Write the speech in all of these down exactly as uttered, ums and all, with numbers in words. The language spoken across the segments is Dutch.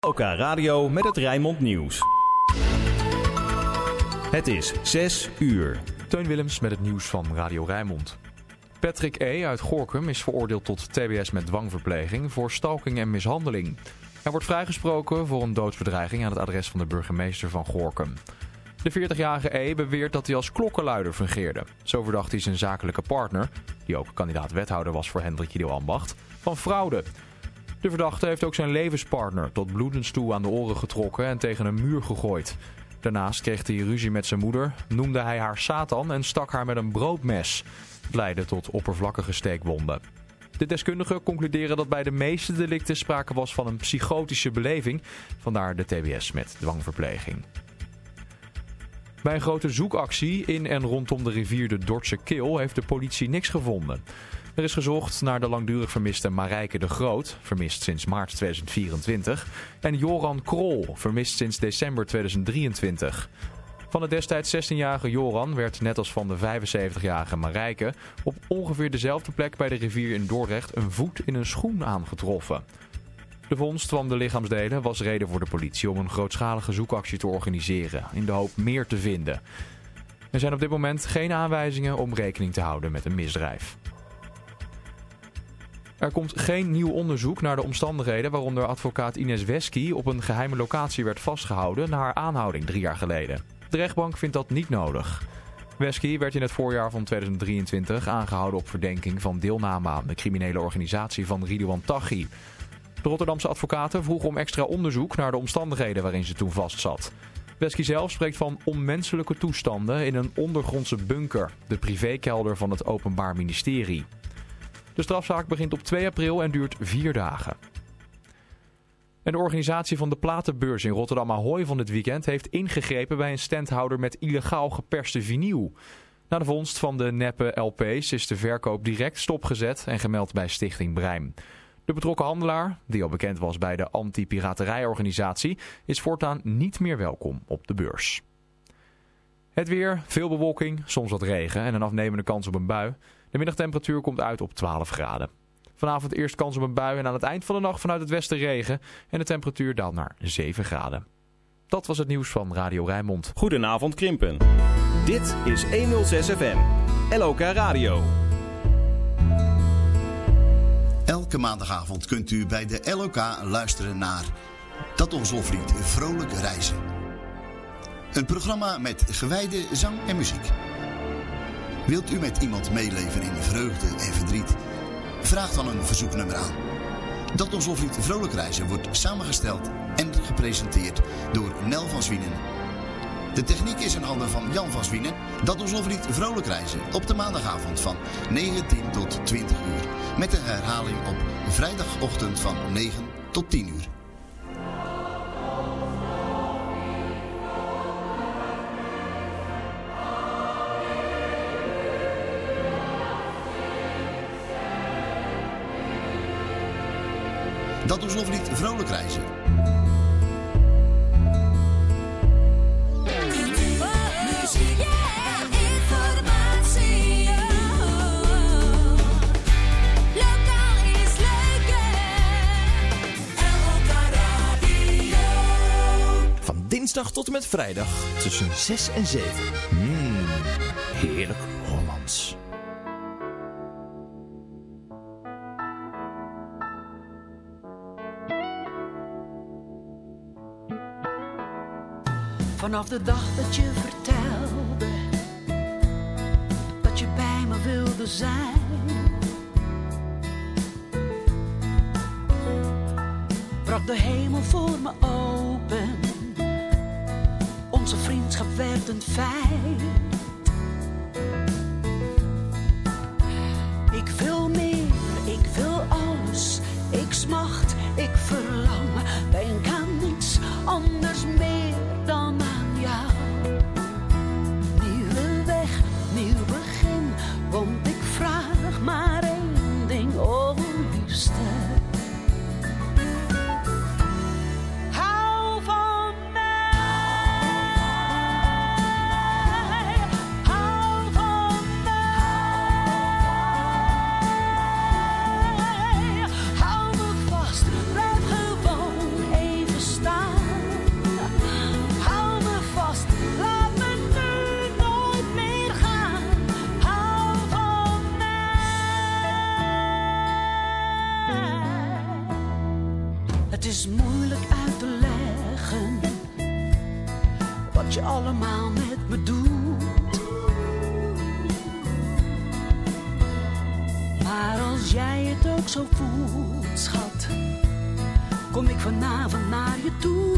L K Radio met het Rijnmond Nieuws. Het is zes uur. Teun Willems met het nieuws van Radio Rijnmond. Patrick E. uit Gorinchem is veroordeeld tot T B S met dwangverpleging voor stalking en mishandeling. Hij wordt vrijgesproken voor een doodsbedreiging aan het adres van de burgemeester van Gorinchem. De veertigjarige E. beweert dat hij als klokkenluider fungeerde. Zo verdacht hij zijn zakelijke partner, die ook kandidaat wethouder was voor Hendrik Ido Ambacht, van fraude. De verdachte heeft ook zijn levenspartner tot bloedens toe aan de oren getrokken en tegen een muur gegooid. Daarnaast kreeg hij ruzie met zijn moeder, noemde hij haar Satan en stak haar met een broodmes. Het leidde tot oppervlakkige steekwonden. De deskundigen concluderen dat bij de meeste delicten sprake was van een psychotische beleving, vandaar de T B S met dwangverpleging. Bij een grote zoekactie in en rondom de rivier de Dordtse Kil heeft de politie niks gevonden. Er is gezocht naar de langdurig vermiste Marijke de Groot, vermist sinds maart tweeduizend vierentwintig, en Joran Krol, vermist sinds december tweeduizend drieëntwintig. Van de destijds zestienjarige Joran werd, net als van de vijfenzeventigjarige Marijke, op ongeveer dezelfde plek bij de rivier in Dordrecht een voet in een schoen aangetroffen. De vondst van de lichaamsdelen was reden voor de politie om een grootschalige zoekactie te organiseren, in de hoop meer te vinden. Er zijn op dit moment geen aanwijzingen om rekening te houden met een misdrijf. Er komt geen nieuw onderzoek naar de omstandigheden waaronder advocaat Ines Wesky op een geheime locatie werd vastgehouden na haar aanhouding drie jaar geleden. De rechtbank vindt dat niet nodig. Wesky werd in het voorjaar van tweeduizend drieëntwintig aangehouden op verdenking van deelname aan de criminele organisatie van Ridouan Taghi. De Rotterdamse advocaten vroegen om extra onderzoek naar de omstandigheden waarin ze toen vastzat. Wesky zelf spreekt van onmenselijke toestanden in een ondergrondse bunker, de privékelder van het Openbaar Ministerie. De strafzaak begint op twee april en duurt vier dagen. En de organisatie van de platenbeurs in Rotterdam Ahoy van dit weekend heeft ingegrepen bij een standhouder met illegaal geperste vinyl. Na de vondst van de neppe L P's is de verkoop direct stopgezet en gemeld bij Stichting Brein. De betrokken handelaar, die al bekend was bij de anti-piraterijorganisatie, is voortaan niet meer welkom op de beurs. Het weer, veel bewolking, soms wat regen en een afnemende kans op een bui. De middagtemperatuur komt uit op twaalf graden. Vanavond eerst kans op een bui en aan het eind van de nacht vanuit het westen regen. En de temperatuur daalt naar zeven graden. Dat was het nieuws van Radio Rijnmond. Goedenavond Krimpen. Dit is honderdzes F M. L O K Radio. Elke maandagavond kunt u bij de L O K luisteren naar Dat Ons Hoflied Vrolijk Reizen. Een programma met gewijde zang en muziek. Wilt u met iemand meeleven in vreugde en verdriet? Vraag dan een verzoeknummer aan. Dat Ons Hoflied Vrolijk Reizen wordt samengesteld en gepresenteerd door Nel van Zwienen. De techniek is in handen van Jan van Zwienen. Dat Ons Hoflied Vrolijk Reizen op de maandagavond van negentien tot twintig uur. Met een herhaling op vrijdagochtend van negen tot tien uur. Dat Ons Hoflied Vrolijk Reizen. Muziek, yeah, informatie. Lokaal is leuk, yeah. L O K Radio. Van dinsdag tot en met vrijdag tussen zes en zeven. Mmm, heerlijk Hollands. Vanaf de dag dat je vertelde dat je bij me wilde zijn, brak de hemel voor me open. Onze vriendschap werd een feit. Ik wil meer, ik wil alles. Ik smacht, ik verlang. Denk aan niets anders meer dan aan jou. Nieuwe weg, nieuw begin. Want ik vraag maar één ding, oh liefste. Hou van mij. Hou van mij. Hou me vast. moeilijk uit te leggen wat je allemaal met me doet. Maar als jij het ook zo voelt, schat, kom ik vanavond naar je toe.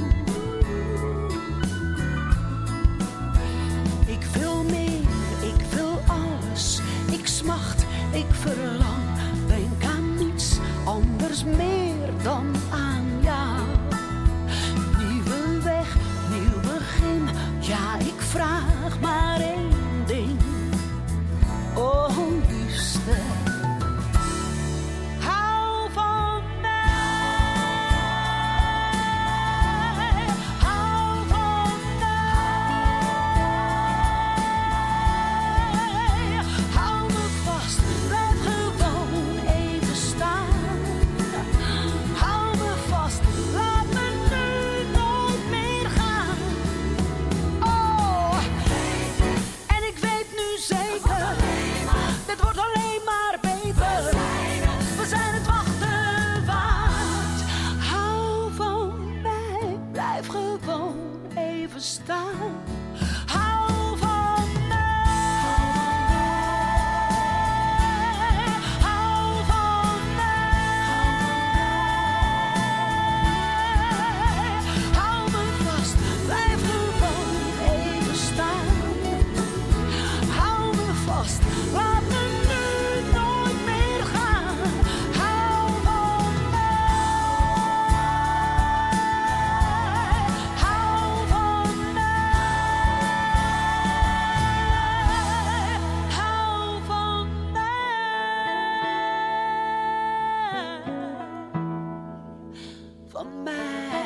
Ik wil meer, ik wil alles. Ik smacht, ik verlang. Denk aan niets anders meer dan aan jou. Nieuwe weg, nieuw begin. Ja, ik vraag maar één ding. Oh, liefste. Hou van mij. Hou van mij. Hou me vast, blijf gewoon even staan. Hou me vast, laat me nu nooit meer gaan. Oh, en ik weet nu zeker, dit wordt alleen maar beter. We zijn het wachten waard. Hou van mij, blijf gewoon even staan. Hou van mij. Hou van mij. Hou me vast, blijf gewoon even staan. Hou me vast, laat me nu nooit meer gaan. Hou van mij. Hou van mij. Hou van mij. Van mij.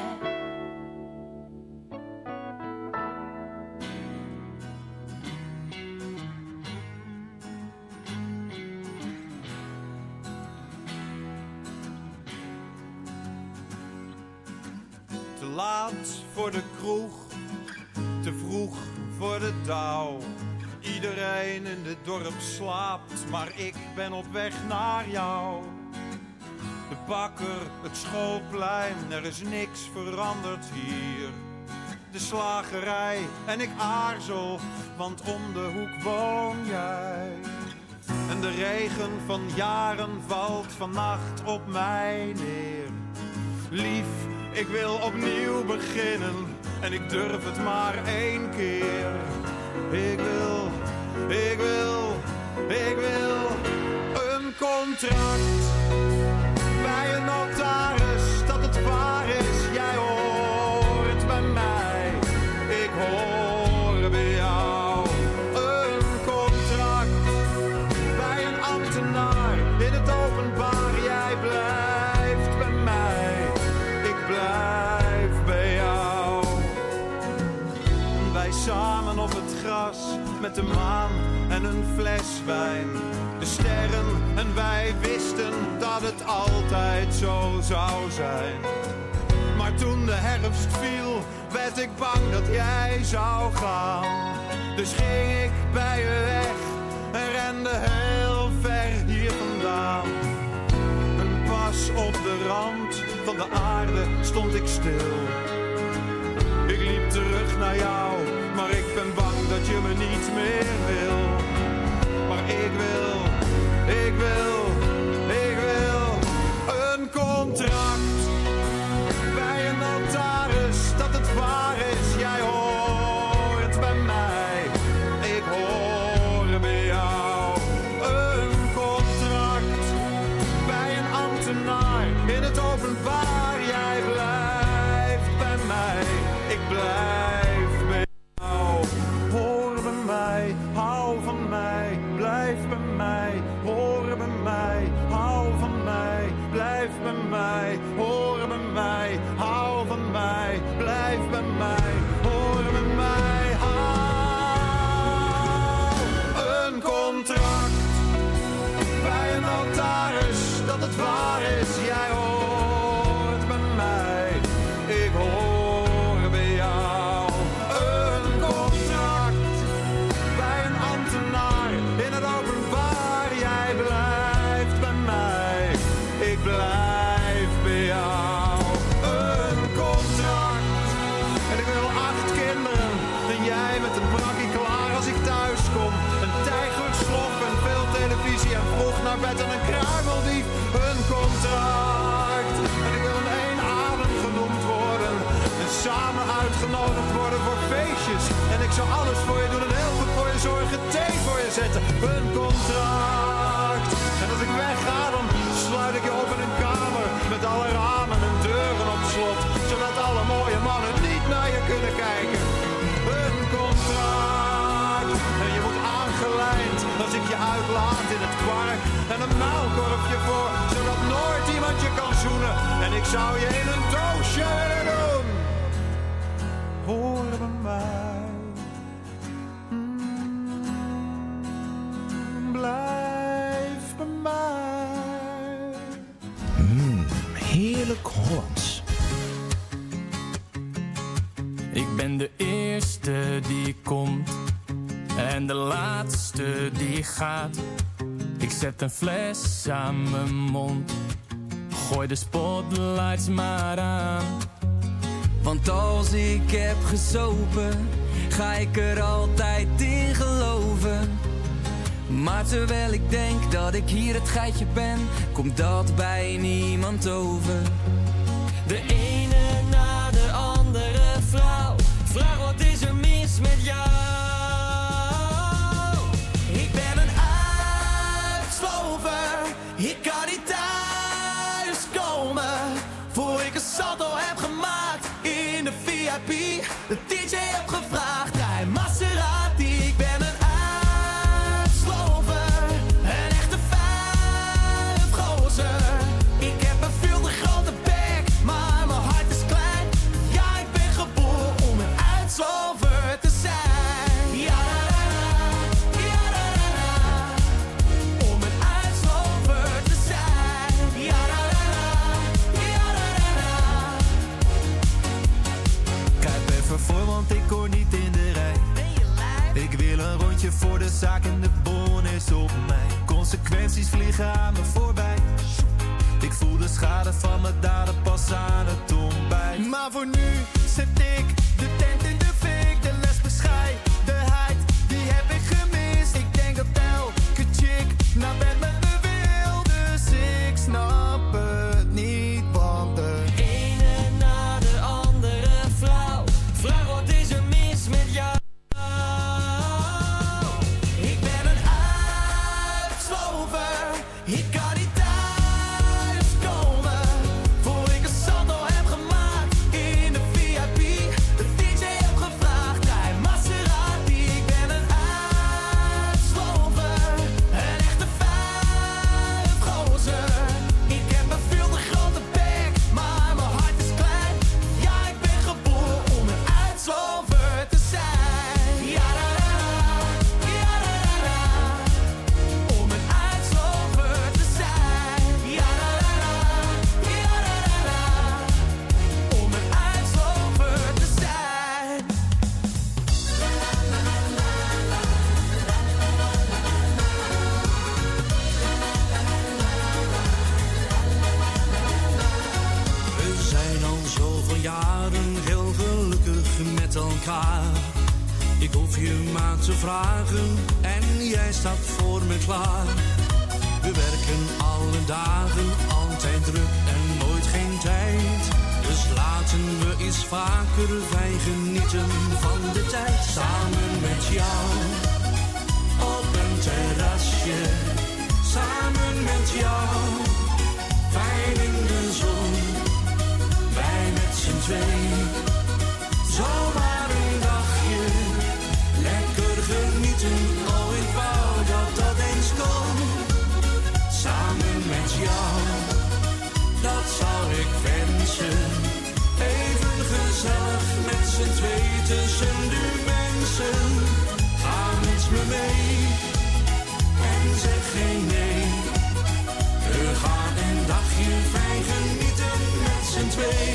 Te laat voor de kroeg, te vroeg voor de dauw. Iedereen in dit dorp slaapt, maar ik ben op weg naar jou. De bakker, het schoolplein, er is niks veranderd hier. De slagerij en ik aarzel, want om de hoek woon jij. En de regen van jaren valt vannacht op mij neer. Lief, ik wil opnieuw beginnen en ik durf het maar één keer. Ik wil, ik wil, ik wil een contract bij een notaris dat het waar is. Jij hoort bij mij, ik hoor bij jou. Een contract bij een ambtenaar in het openbaar. Jij blijft bij mij, ik blijf bij jou. En wij samen op het gras met de maan en een fles wijn. De sterren en wij wisten dat het altijd zo zou zijn. Maar toen de herfst viel, werd ik bang dat jij zou gaan. Dus ging ik bij je weg en rende heel ver hier vandaan. En pas op de rand van de aarde stond ik stil. Ik liep terug naar jou, maar ik ben bang dat je me niet meer wil. Maar ik wil, ik wil, ik wil een contract bij een notaris dat het waar is. Jij hoort bij mij, ik hoor bij jou. Een contract bij een ambtenaar in het openbaar. Jij blijft bij mij, ik blijf bij jou. Hoor bij mij, hou naar bed en een kruimeldief een contract. En ik wil in één adem genoemd worden en samen uitgenodigd worden voor feestjes. En ik zou alles voor je doen en heel goed voor je zorgen, thee voor je zetten, een contract. En als ik wegga dan sluit ik je op in een kamer met alle ramen en deuren op slot, zodat alle mooie mannen niet naar je kunnen kijken. Een contract. En je moet aangelijnd als ik je uitlaat in het park. En een muilkorfje voor, zodat nooit iemand je kan zoenen. En ik zou je in een doosje willen doen. Hoor bij mij. Mm, blijf bij mij. Mmm, heerlijk Hollands. Ik ben de eerste die komt en de laatste die gaat. Ik zet een fles aan mijn mond, gooi de spotlights maar aan. Want als ik heb gesopen, ga ik er altijd in geloven. Maar terwijl ik denk dat ik hier het geitje ben, komt dat bij niemand over. De ene na de andere vrouw, vraag wat is er mis met jou? Ik ben een uitslover, ik kan niet thuis komen voor ik een salto heb gemaakt in de V I P. De D J heb gevraagd, hij Maserati. Ik ben een uitslover, een echte vuifgozer. Ik heb een veel te grote bek, maar mijn hart is klein. Ja, ik ben geboren om een uitslover te zijn. Ja, ja, om een uitslover te zijn. Ja, ja, Kruip even voor, want ik hoor niet in de rij. Ik wil een rondje voor de zaak en de bon is op mij. Consequenties vliegen aan me voorbij. Ik voel de schade van mijn daden pas aan het ontbijt. maar voor nu zet ik de tent in de fik. De lesbescheidenheid, die heb ik gemist. Ik denk dat elke chick naar bed met me wil. Dus ik snap het niet, want de Ene na de andere vrouw, vraag wat is er mis met jou? ik ben een uitslover. Ik kan niet thuis komen voor ik een salto heb gemaakt in de V I P. De D J heb gevraagd, hij Maserati. Ik ben een uitslover, een echte vuifgozer. Ik heb een veel te grote bek, maar mijn hart is klein. Ja, ik ben geboren om een uitslover te zijn. Ja, ja, om een uitslover te zijn. Ja, om een uitslover te zijn. We zijn al zoveel jaren heel gelukkig met elkaar. Ik hoef je maar te vragen en jij staat voor me klaar. We werken alle dagen, altijd druk en nooit geen tijd. Dus laten we eens vaker wij genieten van de tijd. Samen met jou, op een terrasje. Samen met jou, fijn in de zon. Wij met z'n tweeën, zomaar een dagje. Lekker genieten, oh ik wou dat dat eens kon. Samen met jou, dat zou ik wensen. Even gezellig met z'n twee tussen de mensen. Ga met me mee en zeg geen nee. We gaan een dagje fijn genieten met z'n twee.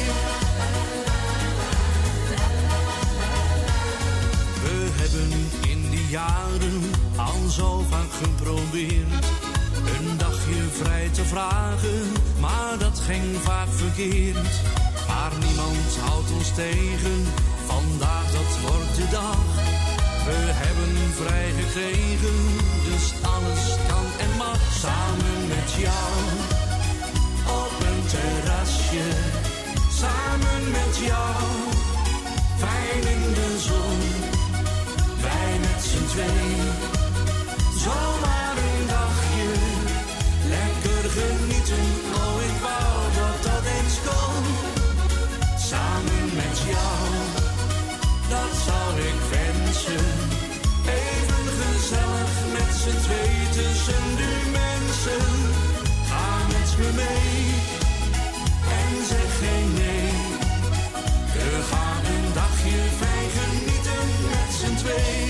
We hebben in die jaren al zo vaak geprobeerd een dagje vrij te vragen, maar dat ging vaak verkeerd. Maar niemand houdt ons tegen, vandaag dat wordt de dag. We hebben vrij gekregen, dus alles kan en mag. Samen met jou, op een terrasje. Samen met jou, fijn in de zon. Wij met z'n twee, zomaar een dagje. Lekker genieten, oh ik wou dat dat eens kon. Samen met jou, dat zou ik wensen. Even gezellig met z'n twee tussen de mensen. Ga met me mee en zeg geen nee. We gaan een dagje fijn genieten met z'n twee.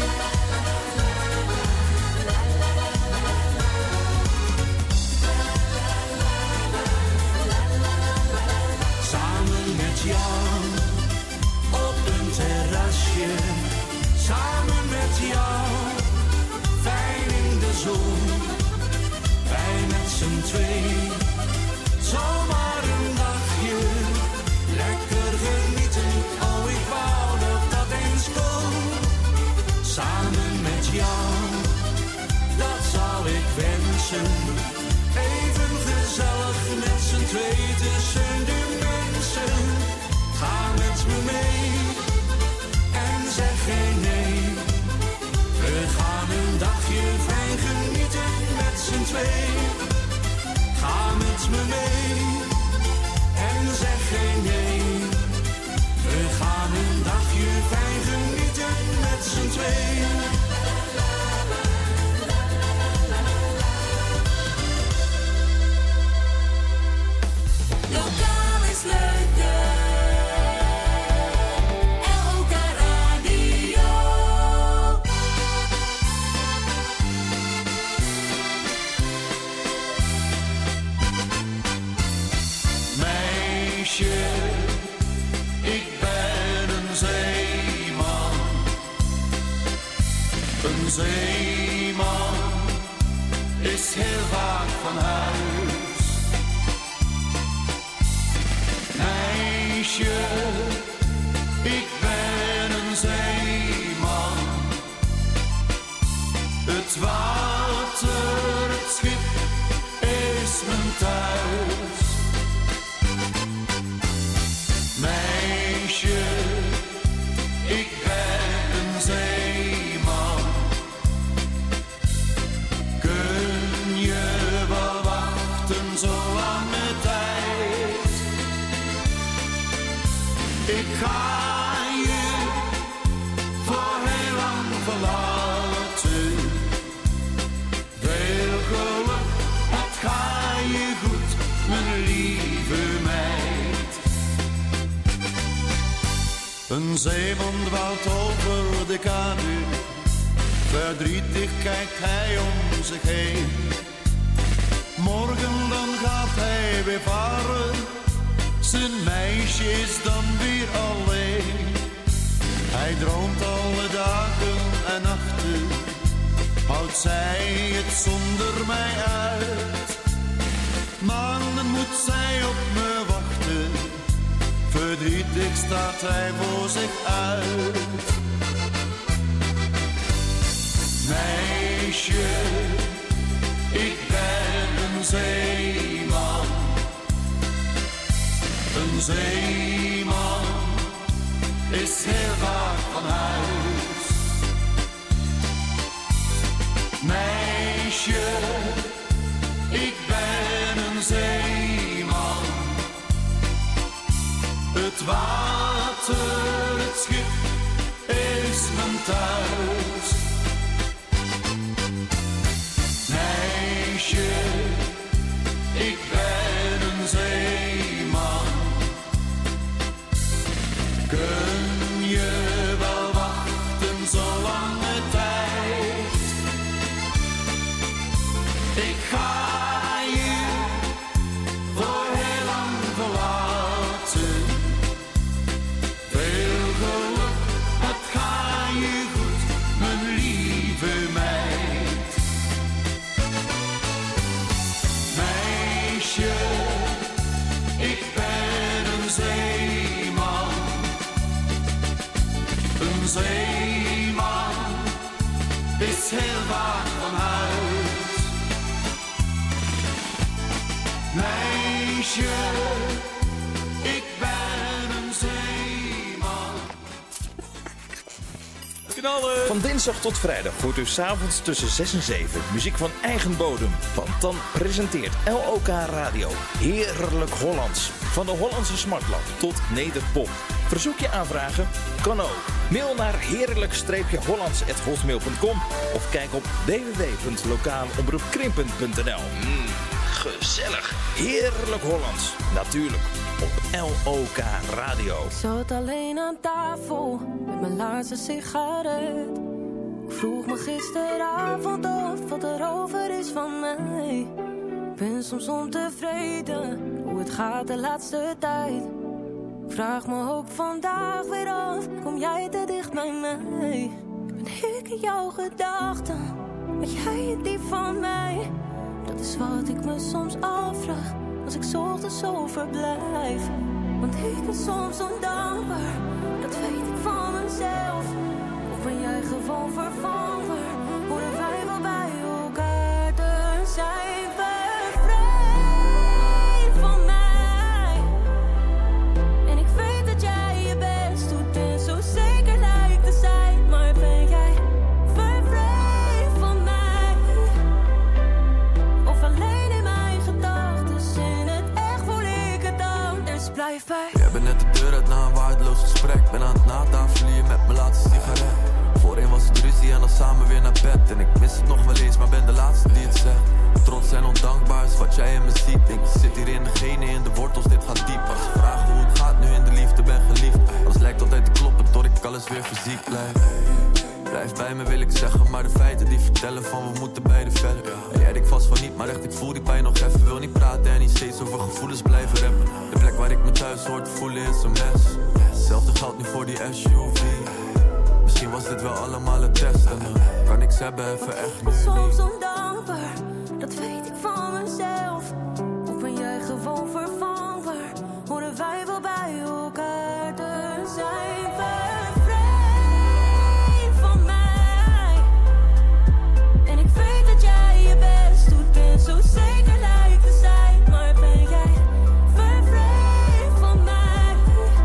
Samen met jou, op een terrasje. Samen met jou, fijn in de zon. Wij met z'n twee, zomaar een dagje. Lekker genieten, oh ik wou dat dat eens kon. Samen met jou, dat zou ik wensen. Even gezellig met z'n twee tussen de mensen. Ga met me mee en zeg geen nee. We gaan een dagje fijn genieten met z'n twee. Ga met me mee en zeg geen nee. We gaan een dagje fijn genieten met z'n twee. Lokaal is leuker. L O K Radio. Meisje, ik ben een zeeman. Een zeeman is heel vaak van huis. Meisje, ik ben een zeeman. Het water, het schip is mijn thuis. Meisje, ik ben een zeeman. Kun je wel wachten zo lange tijd? Ik ga je voor heel lang verlaten. Veel geluk, het ga je goed, mijn lieve meid. Een zeeman dwaalt over de kade. Verdrietig kijkt hij om zich heen. Morgen dan gaat hij weer varen. Zijn meisje is dan weer alleen. Hij droomt alle dagen en nachten. Houdt zij het zonder mij uit? Maanden moet zij op me wachten. Verdrietig staat hij voor zich uit. Meisje, ik ben een zeeman. Een zeeman is heel vaak van huis. Meisje, ik ben een zeeman. Het water, het schip is mijn thuis. Meisje, ik ben een zeeman. Kun je wel wachten zo lange tijd? Ik ga je voor heel lang verlaten. Veel geluk, het ga je goed, mijn lieve meid. Meisje, ik ben een zeeman. Een zeeman is heel vaak van huis. Meisje, ik ben een zeeman. Knallen! Van dinsdag tot vrijdag hoort u 's avonds tussen zes en zeven muziek van eigen bodem. Want dan presenteert L O K Radio Heerlijk Hollands. Van de Hollandse smartlap tot nederpop. Verzoek je aanvragen? Kan ook. Mail naar heerlijk-hollands at hotmail punt com of kijk op w w w punt lokaalomroepkrimpen punt n l. Mm, gezellig. Heerlijk Hollands. Natuurlijk op L O K Radio. Ik zat alleen aan tafel met mijn laatste sigaret. Ik vroeg me gisteravond af wat er over is van mij. Ik ben soms ontevreden hoe het gaat de laatste tijd. Ik vraag me ook vandaag weer af, kom jij te dicht bij mij? Ben ik in jouw gedachten, ben jij die van mij? Dat is wat ik me soms afvraag, als ik 's ochtends zo verblijf. Want ik ben soms ondankbaar, dat weet ik van mezelf. Of ben jij gewoon vervanger, horen wij wel bij elkaar te zijn? Jij bent net de deur uit na een waardeloos gesprek. Ben aan het natafelen hier met mijn laatste sigaret. Voorheen was het ruzie en dan samen weer naar bed. En ik mis het nog wel eens, maar ben de laatste die het zegt. Trots en ondankbaar is wat jij in me ziet. Denk je zit hier in de genen, in de wortels, dit gaat diep. Als ze vragen hoe het gaat nu in de liefde, ben geliefd. Alles lijkt altijd te kloppen tot ik alles weer fysiek blijf. Blijf bij me wil ik zeggen, maar de feiten die vertellen van we moeten beide verder. En jij denkt vast van niet, maar echt ik voel die pijn nog even. Wil niet praten en niet steeds over gevoelens blijven rappen. De plek waar ik me thuis hoor te voelen is een mes. Hetzelfde geldt nu voor die S U V. Misschien was dit wel allemaal een test en dan kan ik ze hebben even echt nu niet. Soms ondankbaar, dat weet ik van mezelf. Of ben jij gewoon vervangbaar, horen wij wel bij elkaar te zijn. Zo zeker lijkt te zijn, maar ben jij vervreemd van mij?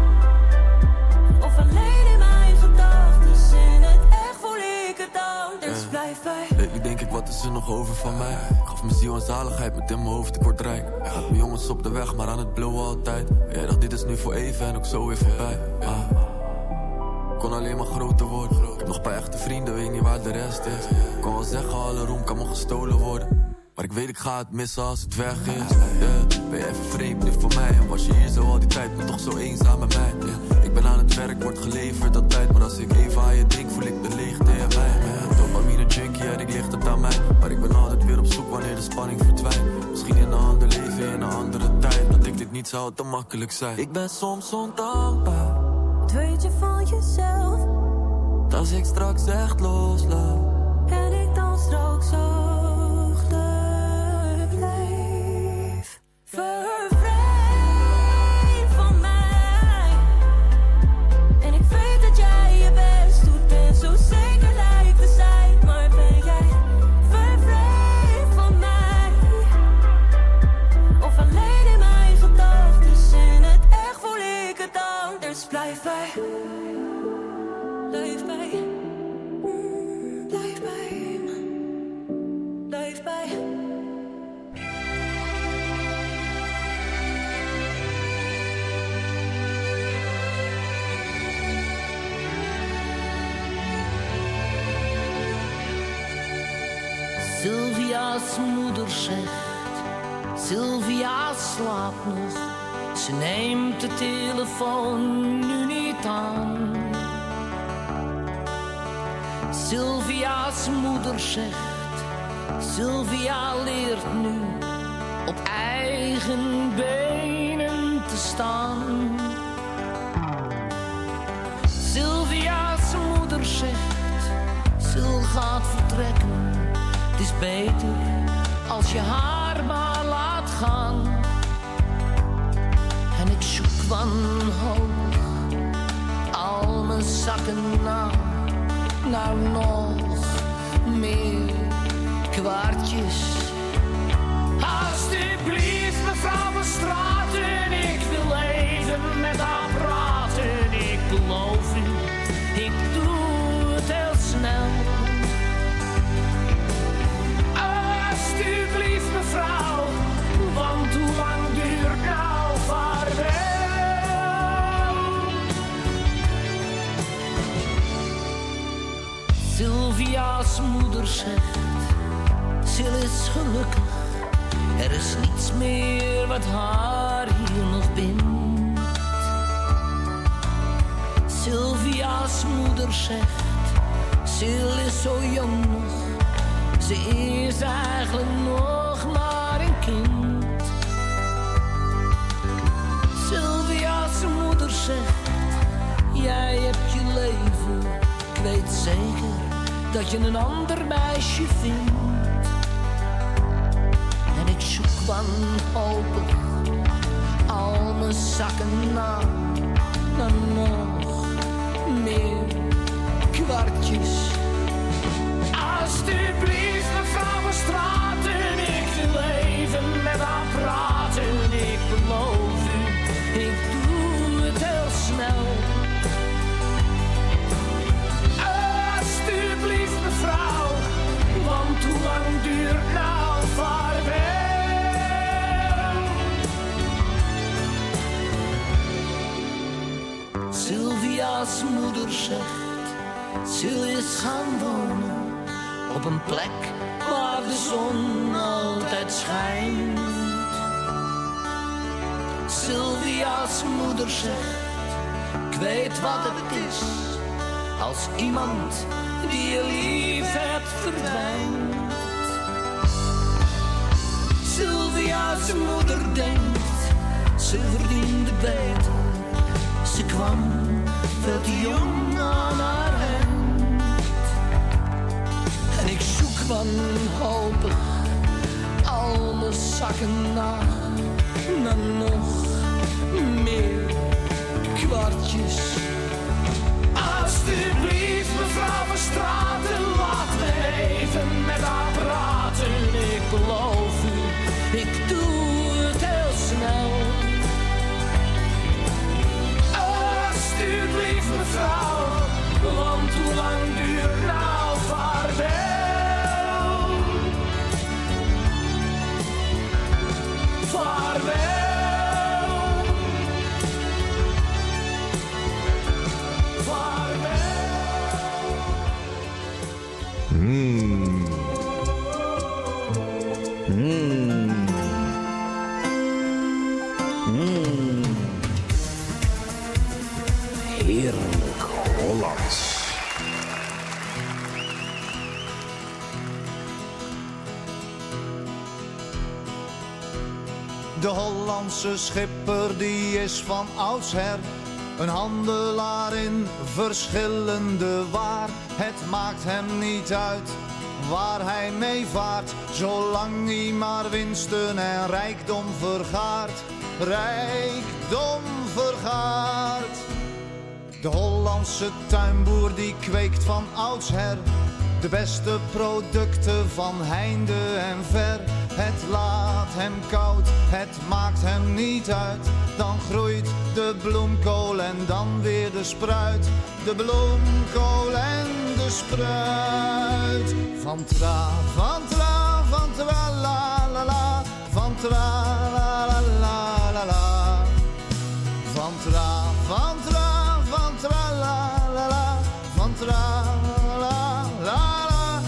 Of alleen in mijn gedachten, in het echt voel ik het anders, yeah. Blijf bij. Lately denk ik, wat is er nog over van mij? Ik gaf mijn ziel en zaligheid, met in mijn hoofd, ik word rijk. Gaat mijn jongens op de weg, maar aan het blowen altijd. Jij dacht dit is nu voor even en ook zo weer voorbij. Ah. Kon alleen maar groter worden. Ik heb nog een paar echte vrienden, weet niet waar de rest is. Ik kon wel zeggen, alle roem kan me gestolen worden. Maar ik weet ik ga het missen als het weg is, yeah. Ben je even vreemd nu voor mij? En was je hier zo al die tijd, maar toch zo eenzaam met mij, yeah. Ik ben aan het werk, word geleverd altijd. Maar als ik even aan je denk, voel ik de leegte in mij, yeah. Dopamine junkie, ja, ik ligt het aan mij. Maar ik ben altijd weer op zoek wanneer de spanning verdwijnt. Misschien in een ander leven, in een andere tijd. Dat ik dit niet zou te makkelijk zijn. Ik ben soms ondankbaar, wat weet je van jezelf? Dat als ik straks echt loslaat en ik dan straks zo vervreemd van mij. En ik weet dat jij je best doet en zo zeker lijkt te zijn. Maar ben jij vervreemd van mij? Of alleen in mijn gedachten, in het echt voel ik het anders. Blijf bij, blijf bij, blijf bij, blijf bij. Sylvia's moeder zegt, Sylvia slaapt nog. Ze neemt de telefoon nu niet aan. Sylvia's moeder zegt, Sylvia leert nu op eigen benen te staan. Sylvia's moeder zegt, Sil gaat vertrekken. Het is beter als je haar maar laat gaan. En ik zoek wanhopig al mijn zakken na, naar nog meer kwartjes. Alsjeblieft, mevrouw van Straten, ik wil even met haar praten. Ik beloof u, ik doe het heel snel. Alsjeblieft, mevrouw, want hoe lang duurt nou vaarwel? Sylvia's moeder zegt, Sil is gelukkig. Er is niets meer wat haar hier nog bindt. Sylvia's moeder zegt, Sil is zo jong nog. Ze is eigenlijk nog maar een kind. Sylvia's moeder zegt, jij hebt je leven. Ik weet zeker dat je een ander meisje vindt. En ik zoek wanhopig al mijn zakken na, naar nog meer kwartjes. Alsjeblieft, mevrouw van Straten, ik wil even met haar praten. Ik beloof u, ik doe het heel snel. Alsjeblieft, mevrouw, want hoe lang duurt nou vaarwel? Sylvia's moeder zegt, Sil is gaan wonen op een plek waar de zon altijd schijnt. Sylvia's moeder zegt, ik weet wat het is als iemand die je lief hebt verdwijnt. Sylvia's moeder denkt, ze verdiende beter. Ze kwam veel te jong aan haar eind. En ik zoek wanhopig al mijn zakken na, naar nog meer kwartjes. Alsjeblieft, mevrouw van Straten, laat me even met haar praten. Ik beloof u, ik doe het heel snel. Alsjeblieft, mevrouw, want hoe lang duurt nou vaarwel? Vaarwel. Mmm. Mmm. Mmm. Heerlijk Hollands. De Hollandse schipper die is van oudsher een handelaar in verschillende waar. Het maakt hem niet uit waar hij mee vaart, zolang hij maar winsten en rijkdom vergaart. Rijkdom vergaart. De Hollandse tuinboer die kweekt van oudsher de beste producten van heinde en ver. Het laat hem koud, het maakt hem niet uit. Dan groeit de bloemkool en dan weer de spruit. De bloemkool en de spruit. Van tra, van tra, van tra la la la. Van tra la la la la la. Van tra, van tra, van tra la la la. Van tra la la la.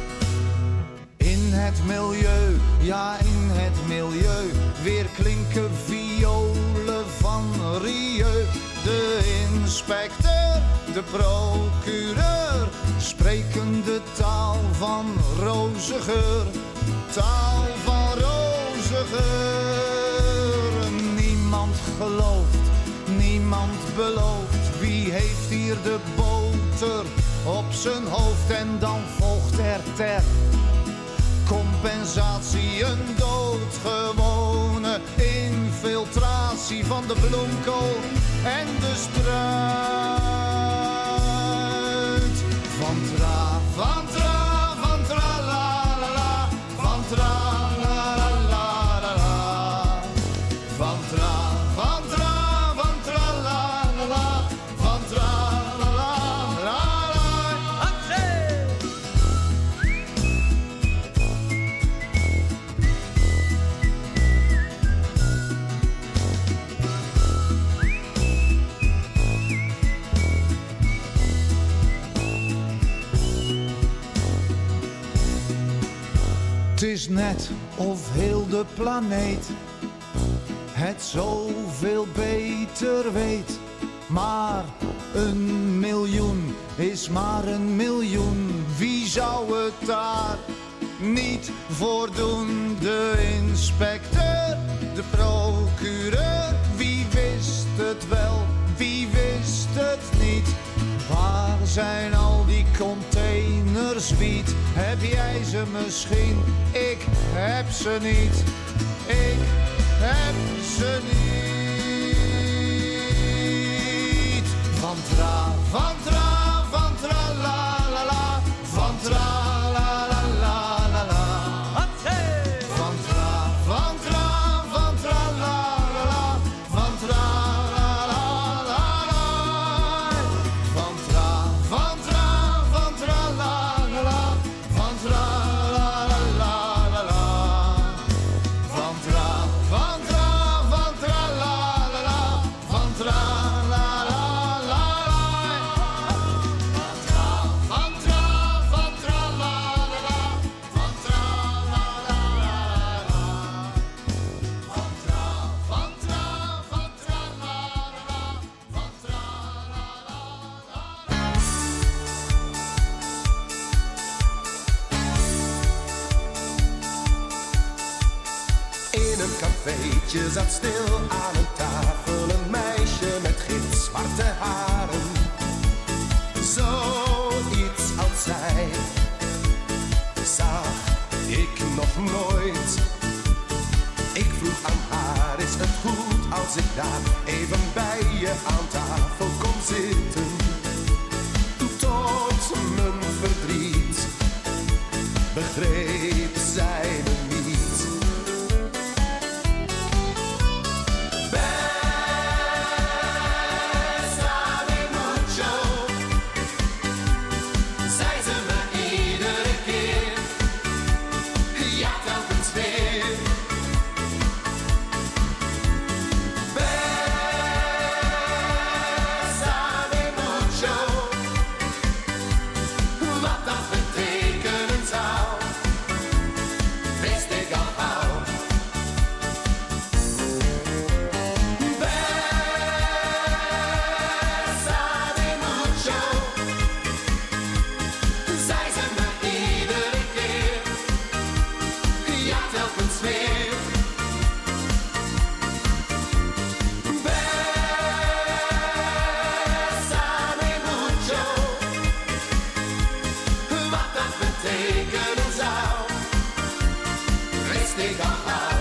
In het milieu, ja in het milieu, weer klinken violen van Rieu. De inspecteur, de procureur, spreken de taal van rozengeur. Taal van rozengeur. Niemand gelooft, niemand belooft. Wie heeft hier de boter op zijn hoofd? En dan volgt er ter compensatie een doodgewone infiltratie van de bloemkool en de spruit. Van tra, van tra, van Het is net of heel de planeet het zoveel beter weet. Maar een miljoen is maar een miljoen. Wie zou het daar niet voor doen? De inspecteur, de procureur. Wie wist het wel, wie wist het niet? Waar zijn al die containers wiet? Heb jij ze misschien? Ik heb ze niet. Ik heb ze niet. Van tra, van tra, van tra la la la. Van tra la la la la la. Van tra, van tra, van tra la la la. Van tra la la la la. Van tra, van tra, van tra la la la. Van tra la la la la la. Van tra, van tra, van tra la la la. Van tra la la la la. Van tra, van tra, van tra la la la. Van tra la la la la. Van tra, van tra, van tra la la la. Van tra la la la. In een cafeetje zat stil aan een tafel een meisje met gitzwarte haren. Zoiets als zij zag ik nog nooit. Ik vroeg aan haar, is het goed als ik daar even bij je aan tafel kom zitten? Tot mijn verdriet begreep zij me niet. Bésame mucho, zei ze me iedere keer. Ja, telkens weer. Bésame mucho, wat dat betekenen zou, wist ik al gauw. Bésame mucho, zei ze me iedere keer. Ja, telkens weer. Bésame mucho, wat dat betekenen zou, wist ik al gauw.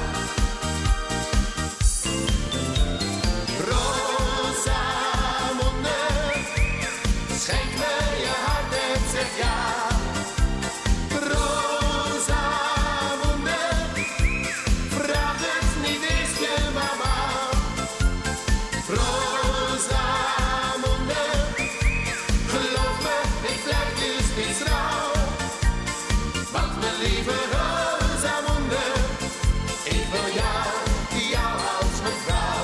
Rosamunde, schenk me je hart en zeg ja. Rosamunde, vraag het niet eens je mama. Rosamunde, geloof me, ik blijf dus niet trouw. Want mijn lieve Rosamunde, ik wil jou, jou als mijn vrouw.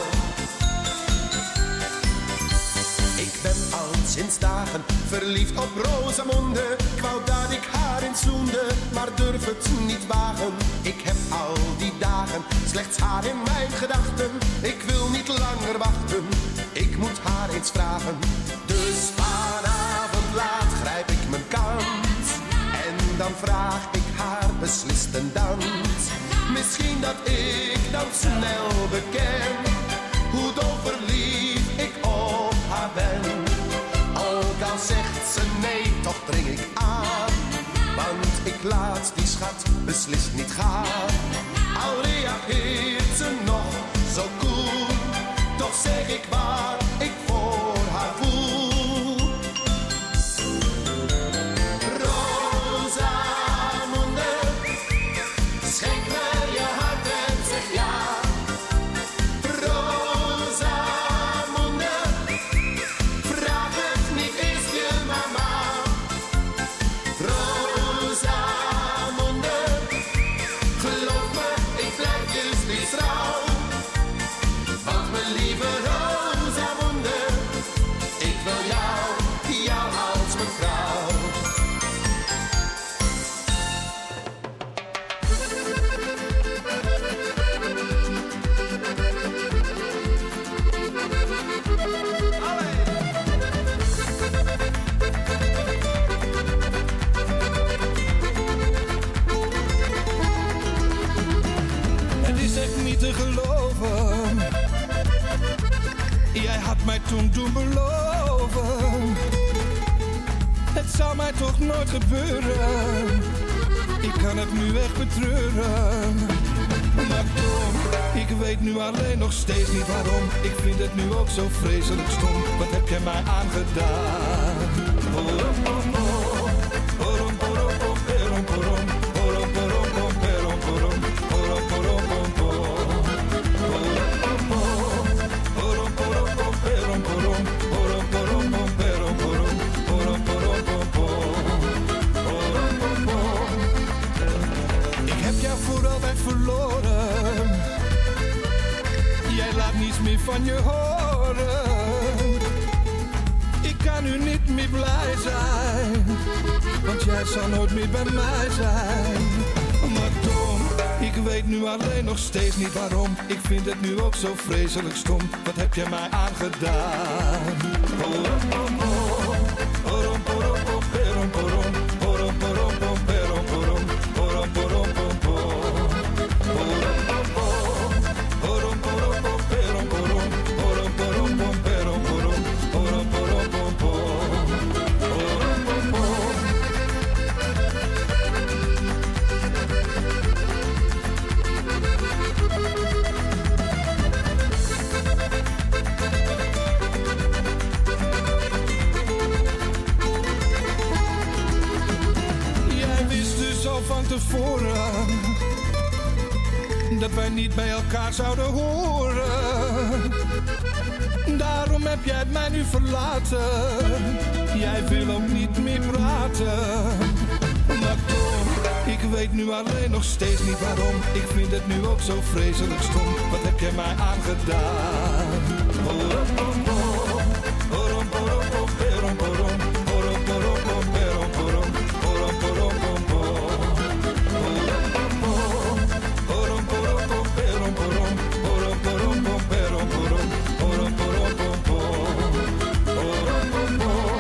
Ik ben al sinds dagen verliefd op Rosamunde. Ik wou dat ik haar eens zoende, maar durf het niet wagen. Ik heb al die dagen slechts haar in mijn gedachten. Ik wil niet langer wachten, ik moet haar eens vragen. Dus vanavond laat grijp ik mijn kans. En dan vraag ik haar beslist een dans. Misschien dat ik dan snel beken hoe dol verliefd ik op haar ben. Ook al zegt ze nee, toch dring ik aan. Want ik laat die schat beslist niet gaan. Al reageert ze nog zo koel, toch zeg ik waar ik voor haar voel. Rosamunde, schenk me je hart en zeg ja. Rosamunde, vraag het niet eens je mama. Rosamunde, geloof me, ik blijf dus niet trouw. Want mijn lieve Rosamunde, toen doen beloven. Het zou mij toch nooit gebeuren. Ik kan het nu echt betreuren. Maar Tom, ik weet nu alleen nog steeds niet waarom. Ik vind het nu ook zo vreselijk stom. Wat heb jij mij aangedaan? Porom, pom, pom. Porom, porom, pom, perom, porom. Porom, porom, pom, perom, porom. Porom, porom, pom, pom. Porom, pom, pom. Porom, porom, pom, perom, porom. Porom, porom, pom, perom, porom. Porom, porom, pom, pom. Porom, pom, pom. Ik heb jou voor altijd verloren. Jij laat niets meer van je horen. Ik kan nu niet meer blij zijn, want jij zal nooit meer bij mij zijn. Maar Tom, ik weet nu alleen nog steeds niet waarom. Ik vind het nu ook zo vreselijk stom. Wat heb jij mij aangedaan? Porom, pom, pom. Porom, porom, pom, perom, porom. Porom, porom, pom, perom, porom. Porom, porom, pom, pom. Porom, pom, pom. Porom, porom, pom, perom, porom. Porom, porom, pom, perom, porom. Porom, porom, pom, pom. Porom, pom, pom. Jij wist dus al van tevoren dat wij niet bij elkaar zouden horen. Daarom heb jij mij nu verlaten. Jij wil ook niet meer praten. Maar Tom, ik weet nu alleen nog steeds niet waarom. Ik vind het nu ook zo vreselijk stom. Wat heb jij mij aangedaan? Porom, pom, pom. Porom, porom, pom, perom, porom. Porom, porom, pom, perom, porom. Porom, porom, pom, pom. Porom, pom, pom. Porom, porom, pom, perom, porom. Porom, porom, pom, perom, porom. Porom, porom, pom, pom. Porom, pom, pom.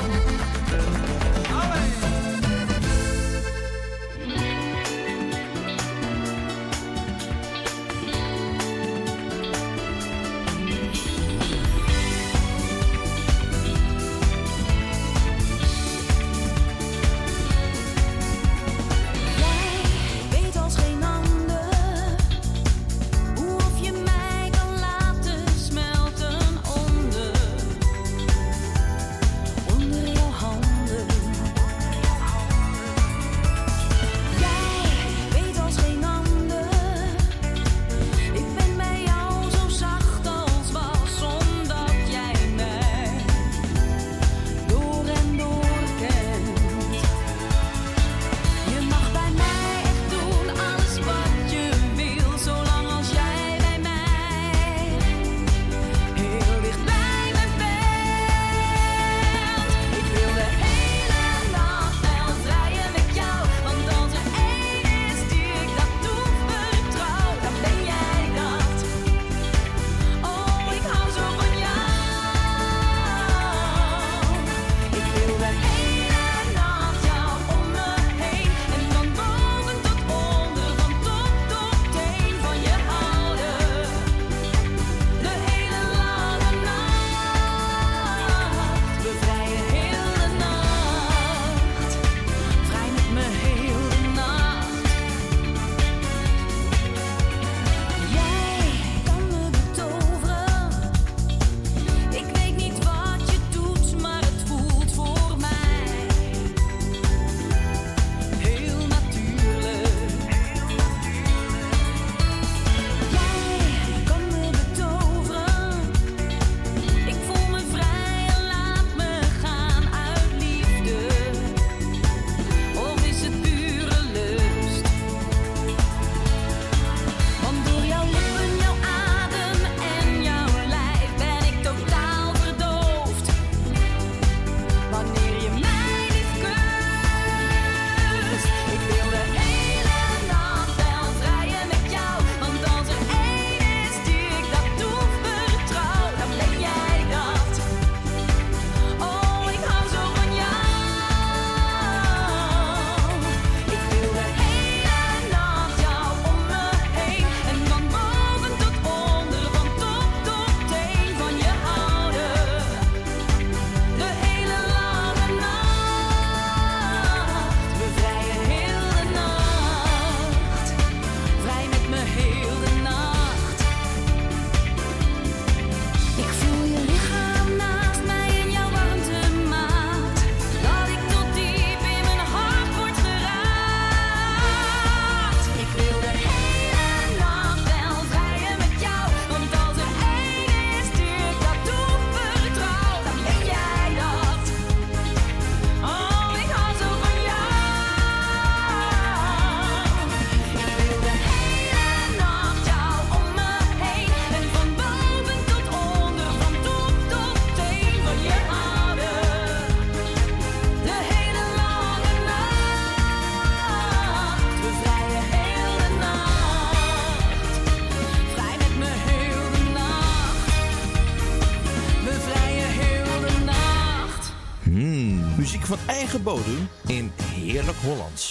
Mm. Muziek van eigen bodem in Heerlijk Hollands.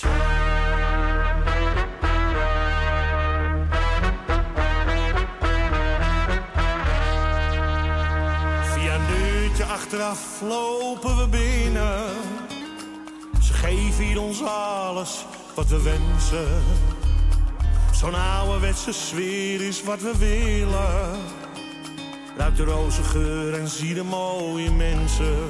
Via een deurtje achteraf lopen we binnen. Ze geven hier ons alles wat we wensen. Zo'n ouderwetse sfeer is wat we willen. Ruik de rozengeur en zie de mooie mensen.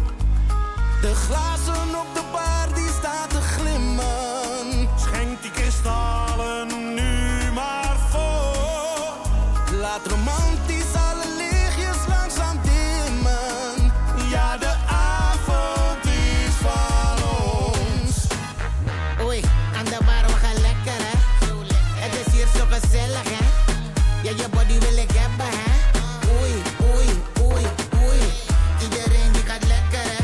De glazen op de bar die staan te glimmen. Schenk die kristalen nu maar voor. Laat romantisch alle lichtjes langzaam dimmen. Ja, de avond is van ons. Oei, aan de bar, we gaan lekker, hè? Het is hier zo gezellig, hè? Ja, je body wil ik hebben, hè? Oei, oei, oei, oei. Iedereen die gaat lekker, hè?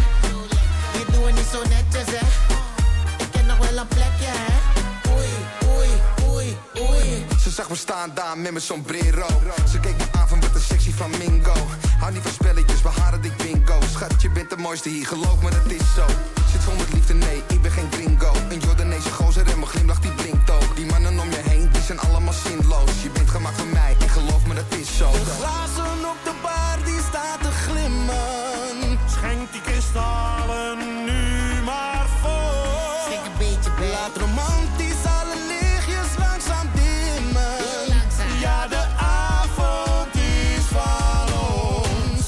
Je doet het niet zo netjes, hè? Ik ken nog wel een plekje, hè? Oei, oei, oei, oei. Ze zag me staan daar met mijn sombrero. Ze keek me aan van wat een sexy flamingo. Hou niet van spelletjes, we haren dik bingo. Schat, je bent de mooiste hier, geloof me dat is zo. Zit vol met liefde, nee, ik ben geen gringo. Een Jordaanese gozer en mijn glimlach die blinkt ook. Die mannen om je heen, die zijn allemaal zinloos. Je bent gemaakt van mij en geloof me dat is zo. De glazen op de bar die staan te glimmen. Schenk die kristalen nu maar voor. Schenk een beetje bij. Laat romantisch alle lichtjes langzaam dimmen. Ja, de avond is van ons.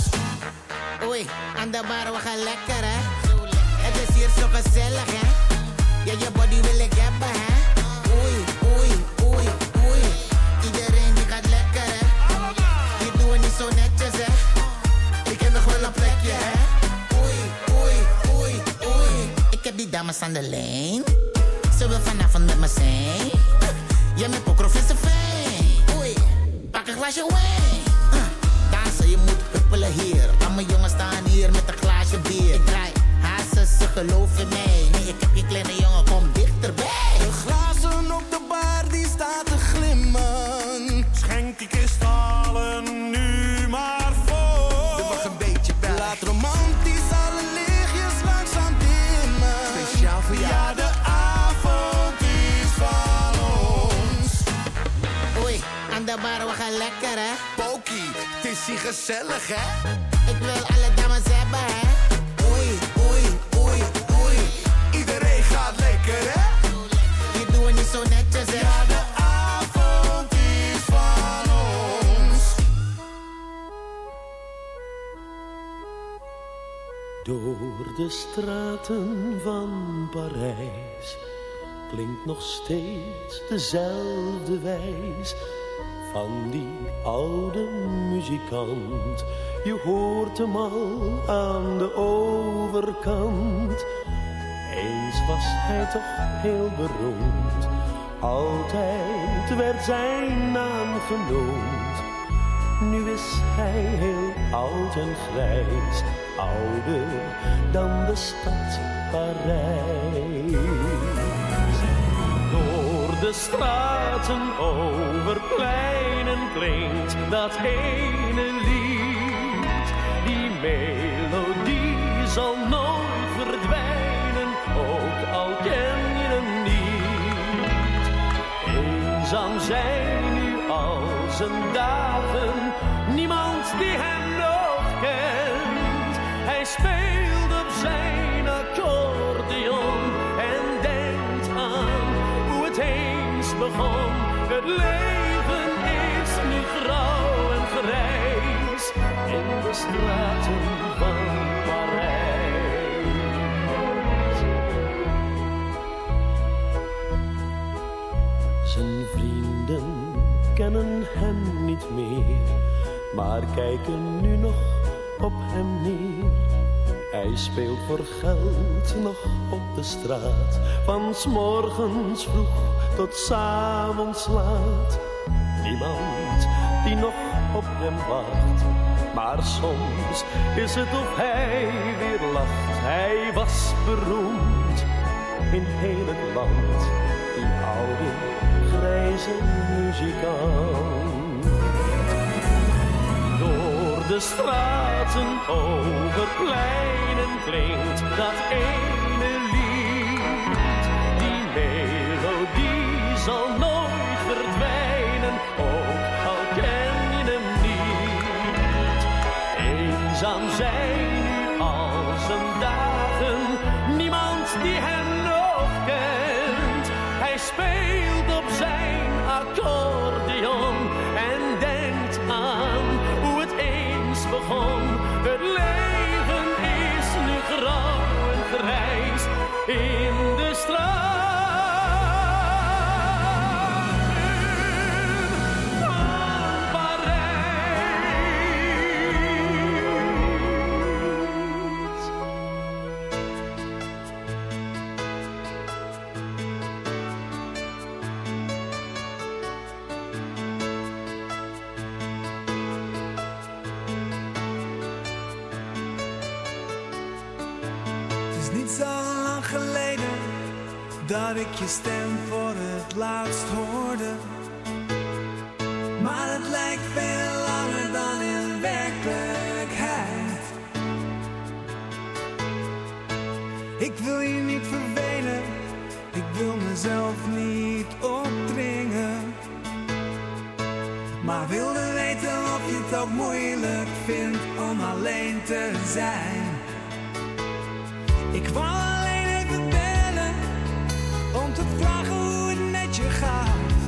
Oei, aan de bar, we gaan lekker, hè? Het is hier zo gezellig, hè? Ja, je body wil ik hebben, hè? Oei, oei, oei, oei. Iedereen die gaat lekker, hè? Die doen het niet zo netjes, hè? Ik heb nog wel een plekje, hè? Oei, oei, oei, oei. Ik heb die dames aan de lijn. Ze wil vanavond met me zijn. Je met pokrof is een fijn. Oei, pak een glaasje wijn. Uh, dansen, je moet huppelen hier. Al mijn jongens staan hier met een glaasje bier. Ik draai hazes, ze geloven in mij. Nee, ik heb je kleine jongen, kom dichterbij. De glazen op de bar die staan te glimmen. Schenk die kristalen nu maar voor. Er mag een beetje bij. Laat romantisch alle lichtjes langzaam dimmen. Speciaal voor jou. Ja, de avond is van ons. Oei, aan de bar, we gaan lekker, hè? Pokie, het is hier gezellig, hè? Ik wil alle dames hebben, hè? Oei, oei, oei, oei. Iedereen gaat lekker, hè? Je doet het niet zo netjes, hè? Ja, de avond is van ons. Door de straten van Parijs klinkt nog steeds dezelfde wijs van die oude muzikant. Je hoort hem al aan de overkant. Eens was hij toch heel beroemd. Altijd werd zijn naam genoemd. Nu is hij heel oud en grijs. Ouder dan de stad Parijs. Door de straten over pleinen klinkt dat ene lied. Die melodie zal nooit verdwijnen, ook al ken je hem niet. Eenzaam zijn nu al zijn dagen, niemand die hem nog kent. Hij speelt op zijn accordeon en denkt aan hoe het eens begon. Het leven is nu grauw en grijs in de straten van Parijs. Zijn vrienden kennen hem niet meer, maar kijken nu nog op hem neer. Hij speelt voor geld nog op de straat, van 's morgens vroeg tot 's avonds laat. Niemand die nog op hem wacht, maar soms is het of hij weer lacht. Hij was beroemd in heel het land, die oude grijze muzikant. Door de straten over pleinen klinkt dat ene lied. Die melodie zal nooit verdwijnen, ook al ken je hem niet. Eenzaam zijn nu al zijn dagen, niemand die hem nog kent. Hij speelt op zijn accordeon en denkt aan hoe het eens begon. Het leven is nu grauw en grijs in de straat. Dat ik je stem voor het laatst hoorde, maar het lijkt veel langer dan in werkelijkheid. Ik wil je niet vervelen, ik wil mezelf niet opdringen, maar wilde weten of je het ook moeilijk vindt om alleen te zijn. Ik wou alleen even bellen om te vragen hoe het met je gaat.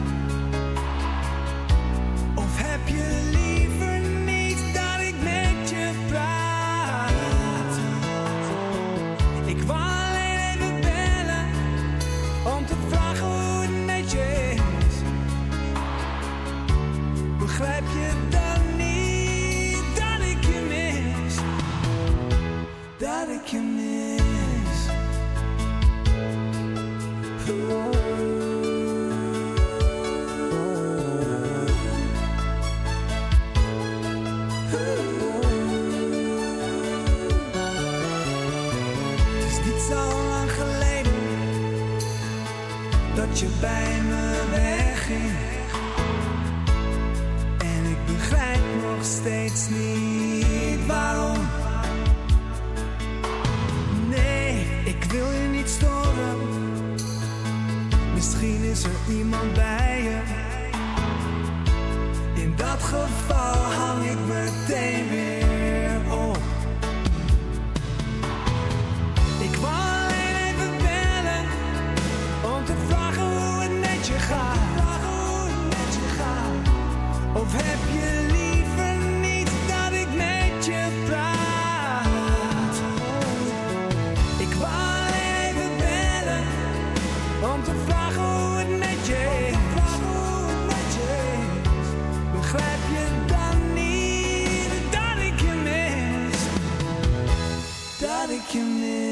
Of heb je liever niet dat ik met je praat? Ik wou alleen even bellen om te vragen hoe het met je is. Begrijp je dan niet dat ik je mis? Dat ik je mis. Dat je bij me wegging en ik begrijp nog steeds niet waarom. Nee, ik wil je niet storen. Misschien is er iemand bij je. In dat geval hang ik meteen weer op. Ik wou of heb je liever niet dat ik met je praat? Ik wou even bellen om te vragen hoe het met je is. Begrijp je dan niet dat ik je mis? Dat ik je mis.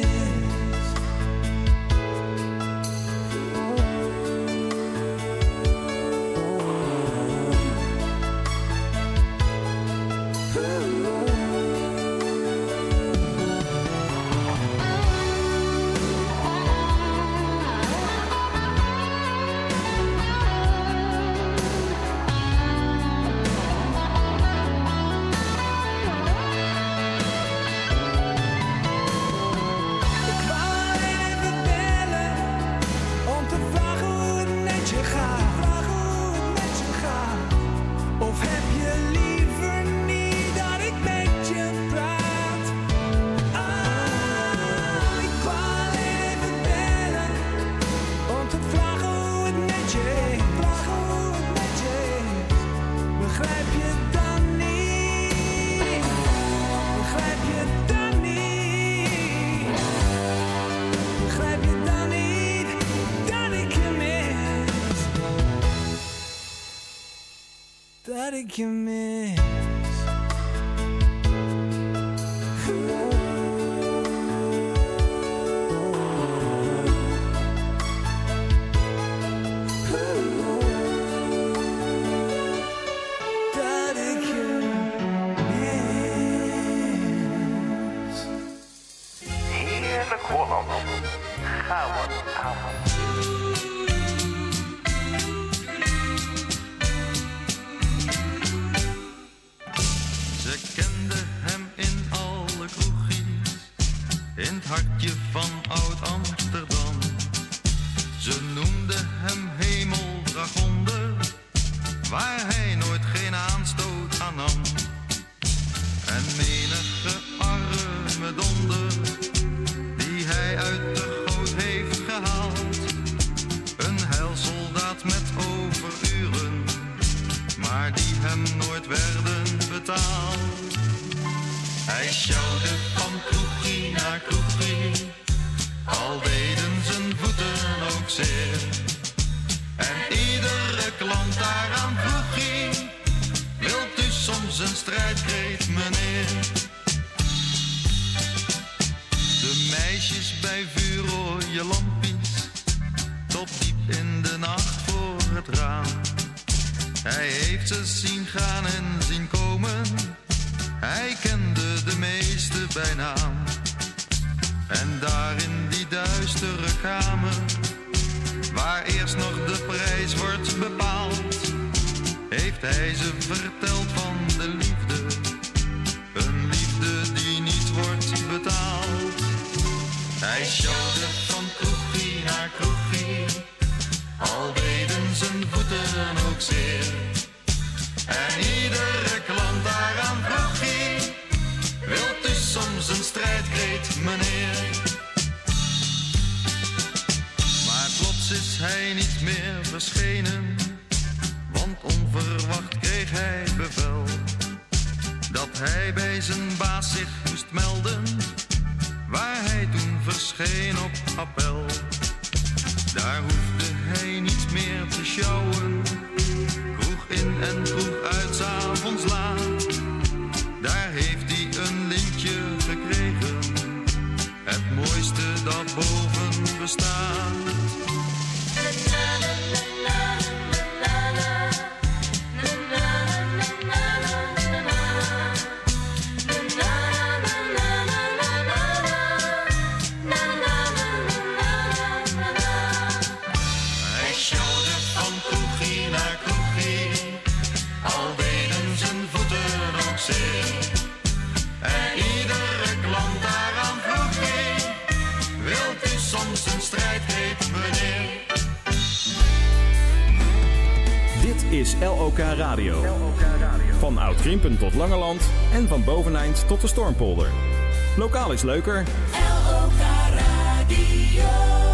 Dat ik je mis. Dat ik je mis. Heerlijk Holland. Gouden in het hartje van Oud-Amsterdam. Ze noemden hem Hemeldragonder, waar hij nooit geen aanstoot aan nam. En menige arme donder, die hij uit de goot heeft gehaald. Een heilsoldaat met overuren, maar die hem nooit werden betaald. Hij sjouwde van kroegie naar kroegie, al deden zijn voeten ook zeer. En iedere klant daaraan vroeg hij, wilt u soms een strijdkreet, meneer? De meisjes bij vuurrooie lampjes, tot diep in de nacht voor het raam. Hij heeft ze zien gaan en zien komen, hij kende de meeste bij naam. En daar in die duistere kamer, waar eerst nog de prijs wordt bepaald, heeft hij ze verteld van de liefde, een liefde die niet wordt betaald. Hij sjouwde van kroegie naar kroegie, al deden zijn voeten ook zeer. En iedere klant daaraan vroeg hij, wilt u soms een strijdkreet, meneer? Maar plots is hij niet meer verschenen, want onverwacht kreeg hij bevel dat hij bij zijn baas zich moest melden, waar hij toen verscheen op appel. Daar hoefde hij niet meer te sjouwen, kroeg in en kroeg uit 's avonds laat. Daar heeft hij een lintje gekregen, het mooiste dat boven bestaat. Is L O K Radio. Van Oud-Grimpen tot Langeland en van Boveneind tot de Stormpolder. Lokaal is leuker. L O K Radio.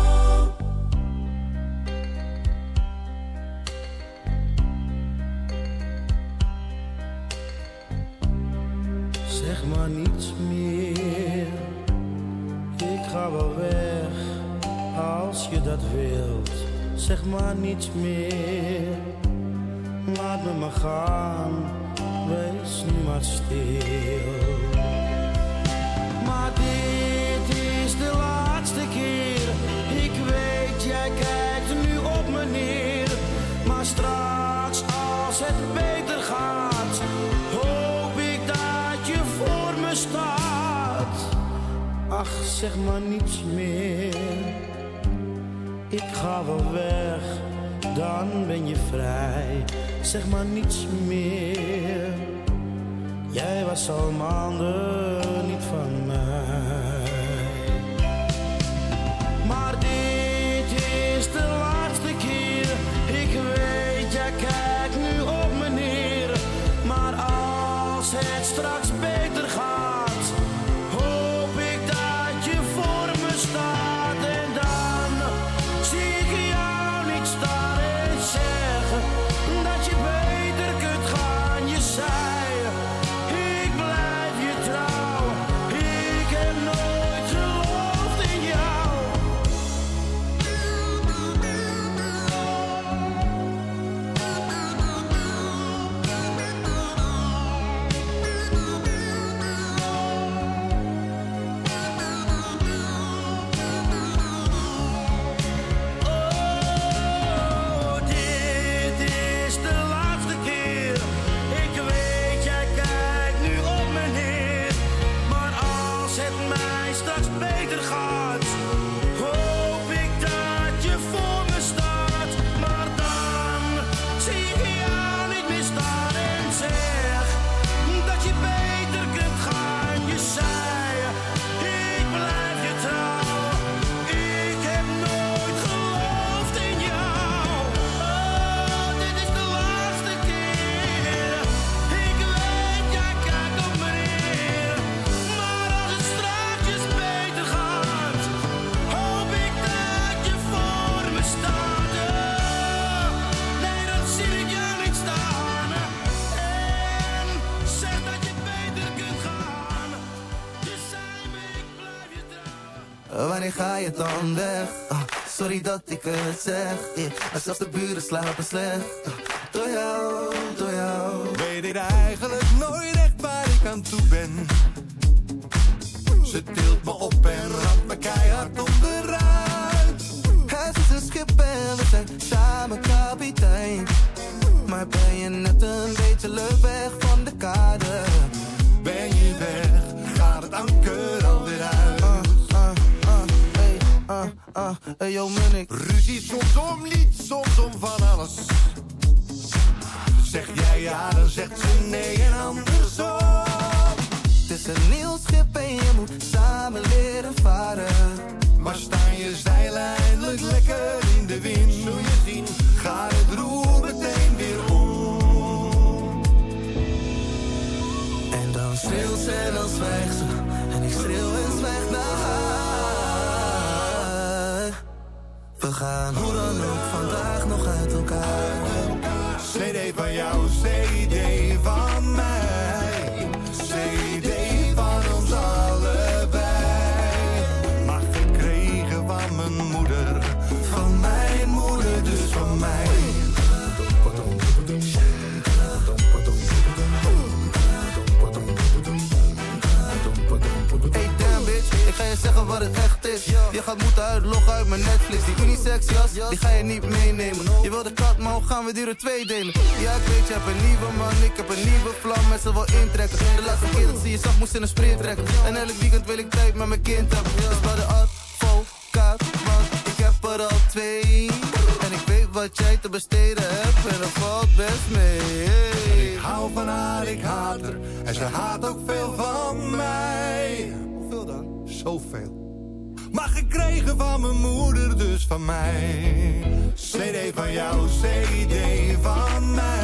Zeg maar niets meer, ik ga wel weg, als je dat wilt. Zeg maar niets meer, laat me maar gaan, wees nu maar stil. Maar dit is de laatste keer, ik weet jij kijkt nu op me neer. Maar straks als het beter gaat, hoop ik dat je voor me staat. Ach, zeg maar niets meer, ik ga wel weg, dan ben je vrij. Zeg maar niets meer, jij was al maanden niet van mij. Maar dit is de laatste keer, ik weet jij kijkt nu op me neer. Maar als het straks beter gaat, hoop ik dat je voor me staat. En dan zie ik jou niet staan en zeggen dat je beter kunt gaan. Je zei, ik blijf je trouw, ik heb nooit wanneer ga je dan weg? Uh, sorry dat ik het zeg, yeah. Maar zelfs de buren slapen slecht. Uh, door jou, door jou. Weet ik eigenlijk nooit echt waar ik aan toe ben. Ze tilt me op en ramt me keihard onderuit. Hij is een schip en we zijn samen kapitein. Maar ben je net een beetje leuk weg van de kade? Ben je weg, gaat het anker alweer uit. Uh, uh, uh, hey, uh, uh, hey yo Munnik. Ruzie soms om lied, soms om van alles. Zeg jij ja, dan zegt ze nee en andersom. Het is een nieuw schip en je moet samen leren varen. Maar staan je zeilen eindelijk lekker in de wind? Zul je zien, gaat het roer meteen weer om. En dan schreeuwt ze en dan zwijgt ze. En ik schreeuw en zwijg naar haar. We gaan hoe dan ook vandaag nog uit elkaar. C D van jou, C D van mij. C D van ons allebei. Maar gekregen van mijn moeder. Van mijn moeder, dus van mij. Hey damn bitch, ik ga je zeggen wat het echt is. Je gaat moeten uitloggen uit mijn Netflix. Die unisex jas, die ga je niet meenemen. Je wil de kat, maar hoe gaan we die er twee delen? Ja ik weet, je hebt een nieuwe man, ik heb een nieuwe vlam. Met ze wil intrekken. De laatste keer dat ze je zag, moest in een sprint trekken. En elk weekend wil ik tijd met mijn kind hebben. Dus bij de advocaat, want ik heb er al twee. En ik weet wat jij te besteden hebt en dat valt best mee. Ik hou van haar, ik haat haar. En ze haat ook veel van mij. Hoeveel dan? Zoveel. Maar gekregen van mijn moeder, dus van mij. C D van jou, C D van mij.